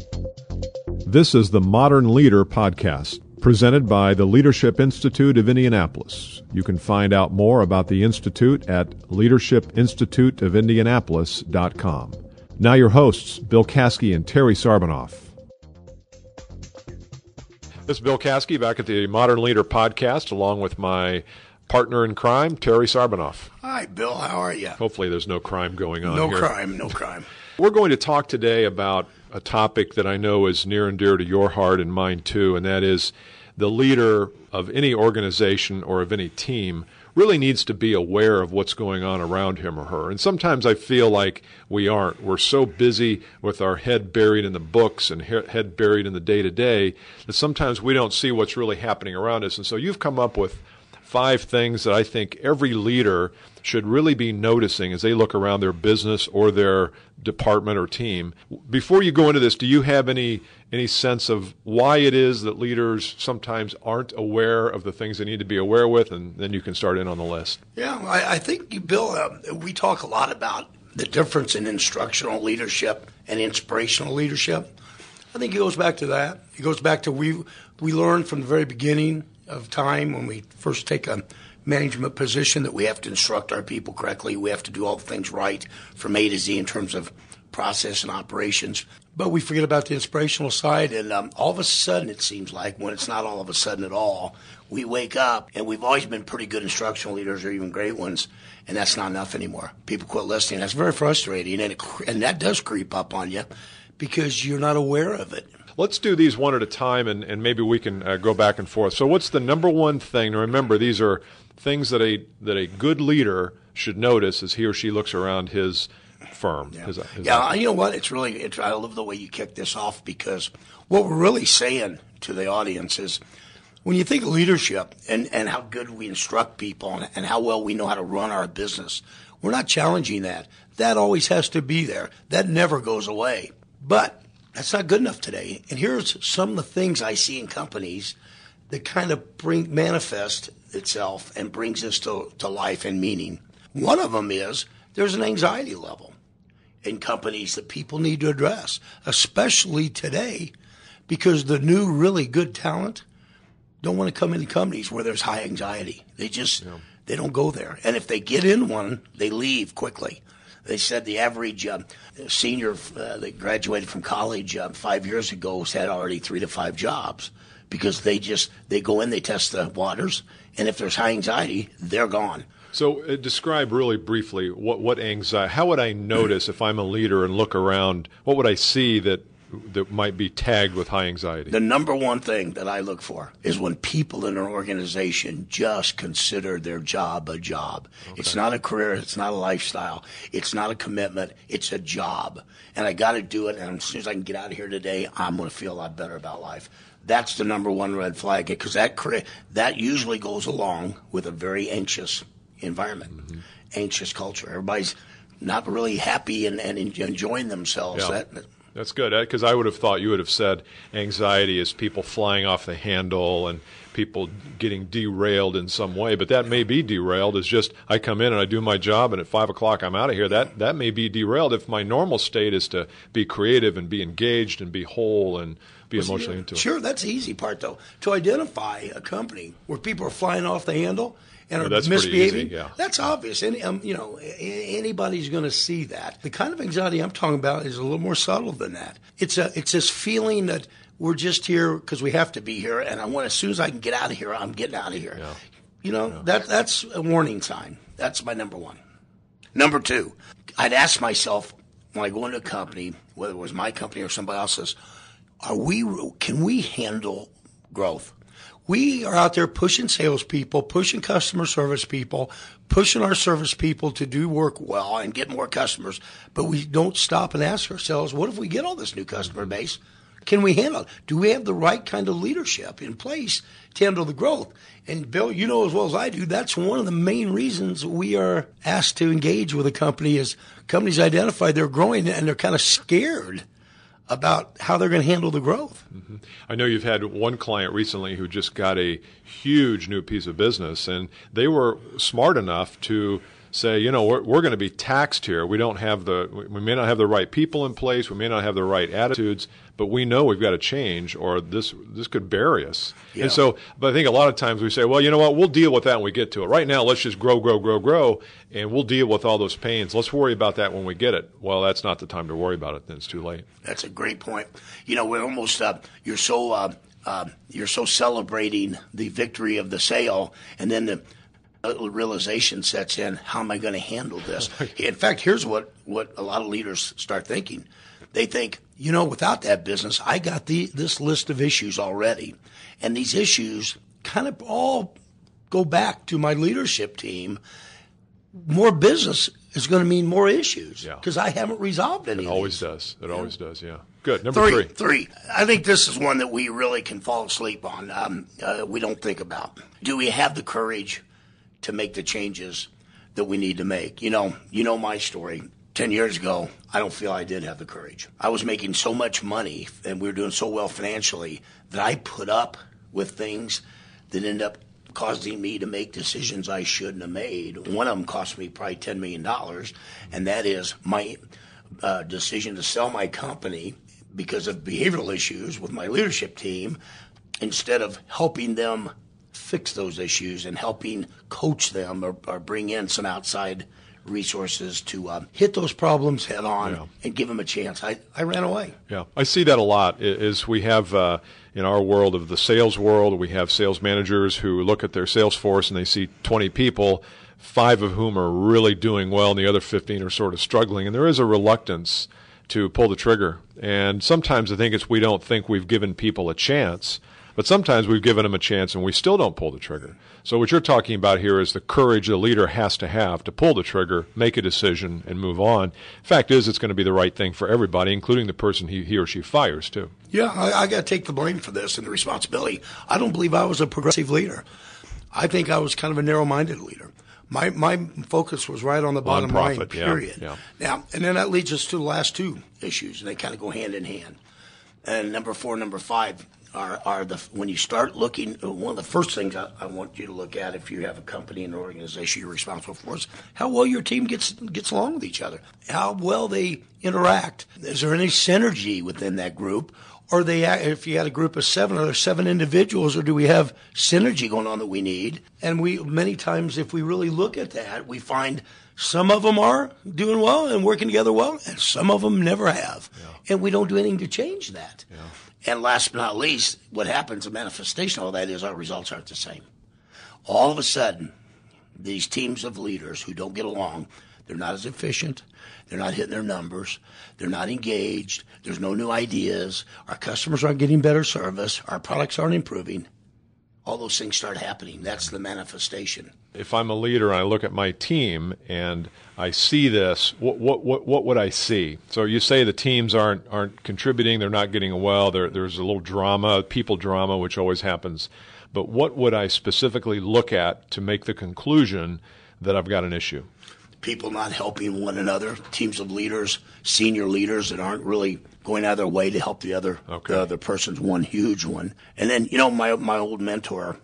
This is the Modern Leader podcast, presented by the Leadership Institute of Indianapolis. You can find out more about the Institute at leadershipinstituteofindianapolis.com. Now your hosts, Bill Caskey and Terry Sarbanoff. This is Bill Caskey back at the Modern Leader podcast, along with my partner in crime, Terry Sarbanoff. Hi, Bill. How are you? Hopefully there's no crime going on here. No crime. We're going to talk today about a topic that I know is near and dear to your heart and mine too, and that is the leader of any organization or of any team really needs to be aware of what's going on around him or her. And sometimes I feel like we aren't. We're so busy with our head buried in the books and head buried in the day-to-day that sometimes we don't see what's really happening around us. And so you've come up with 5 things that I think every leader should really be noticing as they look around their business or their department or team. Before you go into this, do you have any sense of why it is that leaders sometimes aren't aware of the things they need to be aware with? And then you can start in on the list. Yeah, I think, Bill, we talk a lot about the difference in instructional leadership and inspirational leadership. I think it goes back to that. It goes back to we learned from the very beginning of time when we first take a management position that we have to instruct our people correctly. We have to do all the things right from A to Z in terms of process and operations. But we forget about the inspirational side, and all of a sudden it seems like, when it's not all of a sudden at all, we wake up, and we've always been pretty good instructional leaders or even great ones, and that's not enough anymore. People quit listening. That's very frustrating, and that does creep up on you because you're not aware of it. Let's do these one at a time, and maybe we can go back and forth. So what's the number one thing? Now remember, these are things that a good leader should notice as he or she looks around his firm. Yeah. You know what? I love the way you kick this off, because what we're really saying to the audience is, when you think of leadership and how good we instruct people and how well we know how to run our business, we're not challenging that. That always has to be there. That never goes away. But that's not good enough today. And here's some of the things I see in companies that kind of manifest itself and brings this to life and meaning. One of them is there's an anxiety level in companies that people need to address, especially today, because the new really good talent don't want to come into companies where there's high anxiety. They don't go there. And if they get in one, they leave quickly. They said the average senior that graduated from college 5 years ago had already 3 to 5 jobs, because they go in, they test the waters, and if there's high anxiety, they're gone. So describe really briefly what anxiety. How would I notice if I'm a leader and look around? What would I see that might be tagged with high anxiety? The number one thing that I look for is when people in an organization just consider their job a job. Okay. It's not a career. It's not a lifestyle. It's not a commitment. It's a job. And I got to do it. And as soon as I can get out of here today, I'm going to feel a lot better about life. That's the number one red flag, because that usually goes along with a very anxious environment, anxious culture. Everybody's not really happy and enjoying themselves. Yeah. That's good, because I would have thought you would have said anxiety is people flying off the handle and people getting derailed in some way. But that may be derailed as just I come in and I do my job and at 5 o'clock I'm out of here. That may be derailed if my normal state is to be creative and be engaged and be whole and be emotionally into it. Sure, that's the easy part, though. To identify a company where people are flying off the handle and are misbehaving, that's obvious. And anybody's going to see that. The kind of anxiety I'm talking about is a little more subtle than that. It's this feeling that we're just here because we have to be here, and as soon as I can get out of here, I'm getting out of here. Yeah. That's a warning sign. That's my number one. Number two, I'd ask myself when I go into a company, whether it was my company or somebody else's, can we handle growth? We are out there pushing salespeople, pushing customer service people, pushing our service people to do work well and get more customers, but we don't stop and ask ourselves, what if we get all this new customer base? Can we handle it? Do we have the right kind of leadership in place to handle the growth? And Bill, you know as well as I do, that's one of the main reasons we are asked to engage with a company is companies identify they're growing and they're kind of scared about how they're going to handle the growth. Mm-hmm. I know you've had one client recently who just got a huge new piece of business, and they were smart enough to say, we're going to be taxed here. We may not have the right people in place. We may not have the right attitudes, but we know we've got to change, or this could bury us. Yeah. And so, but I think a lot of times we say, well, you know what, we'll deal with that when we get to it. Right now, let's just grow, and we'll deal with all those pains. Let's worry about that when we get it. Well, that's not the time to worry about it. Then it's too late. That's a great point. We're almost you're so celebrating the victory of the sale, and then the realization sets in, how am I going to handle this? In fact, here's what a lot of leaders start thinking. They think, without that business, I got this list of issues already. And these issues kind of all go back to my leadership team. More business is going to mean more issues because I haven't resolved any. It always does. It always does, yeah. Good. Number three. I think this is one that we really can fall asleep on. We don't think about. Do we have the courage to make the changes that we need to make? You know my story. 10 years ago, I don't feel I did have the courage. I was making so much money and we were doing so well financially that I put up with things that ended up causing me to make decisions I shouldn't have made. One of them cost me probably $10 million, and that is my decision to sell my company because of behavioral issues with my leadership team, instead of helping them fix those issues and helping coach them or bring in some outside resources to hit those problems head on and give them a chance. I ran away. Yeah, I see that a lot. Is we have in our world of the sales world, we have sales managers who look at their sales force and they see 20 people, 5 of whom are really doing well and the other 15 are sort of struggling. And there is a reluctance to pull the trigger. And sometimes I think we don't think we've given people a chance, but sometimes we've given them a chance and we still don't pull the trigger. So what you're talking about here is the courage the leader has to pull the trigger, make a decision, and move on. Fact is, it's going to be the right thing for everybody, including the person he or she fires, too. Yeah, I got to take the blame for this and the responsibility. I don't believe I was a progressive leader. I think I was kind of a narrow-minded leader. My focus was right on the bottom line, period. Yeah. Now, and then that leads us to the last two issues, and they kind of go hand in hand. And number 4 and number 5 are when you start looking, one of the first things I want you to look at if you have a company and an organization you're responsible for is how well your team gets along with each other, how well they interact. Is there any synergy within that group? Or if you had a group of 7, are there 7 individuals, or do we have synergy going on that we need? And many times, if we really look at that, we find some of them are doing well and working together well, and some of them never have. Yeah. And we don't do anything to change that. Yeah. And last but not least, what happens, a manifestation of all that is our results aren't the same. All of a sudden, these teams of leaders who don't get along, they're not as efficient, they're not hitting their numbers, they're not engaged, there's no new ideas, our customers aren't getting better service, our products aren't improving. All those things start happening. That's the manifestation. If I'm a leader and I look at my team and I see this, what would I see? So you say the teams aren't contributing, they're not getting well, there's a little drama, people drama, which always happens. But what would I specifically look at to make the conclusion that I've got an issue? People not helping one another, teams of leaders, senior leaders that aren't really going out of their way to help the other person's one huge one. And then, my old mentor,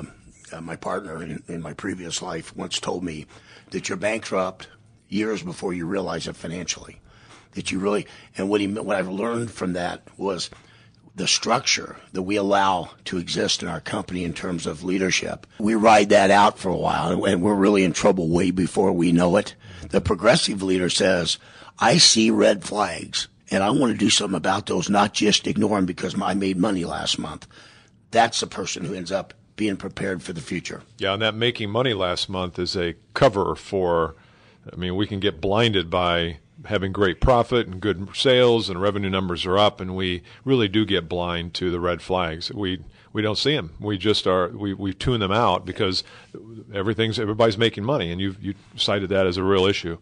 my partner in my previous life once told me that you're bankrupt years before you realize it financially. That you really, and what I've learned from that was the structure that we allow to exist in our company in terms of leadership. We ride that out for a while, and we're really in trouble way before we know it. The progressive leader says, I see red flags, and I want to do something about those, not just ignore them because I made money last month. That's the person who ends up being prepared for the future. Yeah, and that making money last month is a cover for, we can get blinded by having great profit and good sales and revenue numbers are up, and we really do get blind to the red flags. We don't see them. We just we tune them out because everybody's making money, and you cited that as a real issue.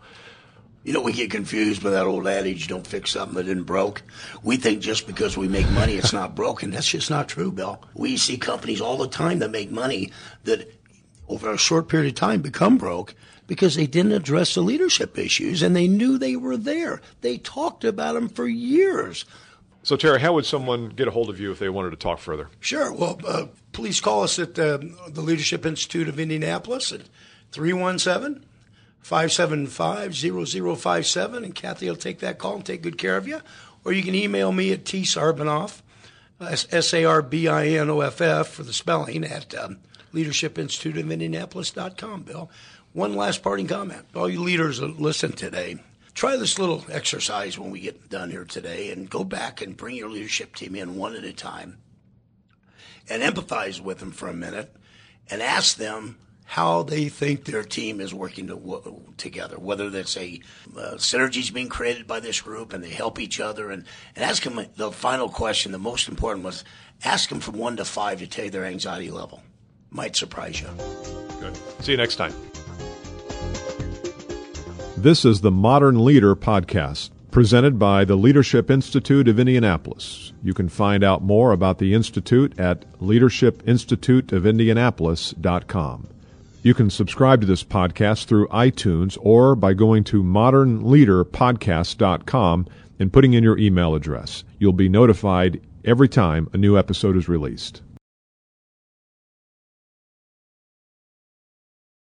We get confused by that old adage, don't fix something that isn't broke. We think just because we make money, it's not broken. That's just not true, Bill. We see companies all the time that make money that over a short period of time become broke because they didn't address the leadership issues, and they knew they were there. They talked about them for years. So, Terry, how would someone get a hold of you if they wanted to talk further? Sure. Well, please call us at the Leadership Institute of Indianapolis at 317 575-0057, and Kathy will take that call and take good care of you. Or you can email me at tsarbinoff, SARBINOFF for the spelling, at leadershipinstituteofindianapolis.com, Bill. One last parting comment. All you leaders that listen today, try this little exercise when we get done here today and go back and bring your leadership team in one at a time and empathize with them for a minute and ask them how they think their team is working together, whether that's a synergies being created by this group and they help each other. And ask them the final question, the most important was, ask them from 1 to 5 to tell you their anxiety level. Might surprise you. Good. See you next time. This is the Modern Leader Podcast, presented by the Leadership Institute of Indianapolis. You can find out more about the Institute at leadershipinstituteofindianapolis.com. You can subscribe to this podcast through iTunes or by going to modernleaderpodcast.com and putting in your email address. You'll be notified every time a new episode is released.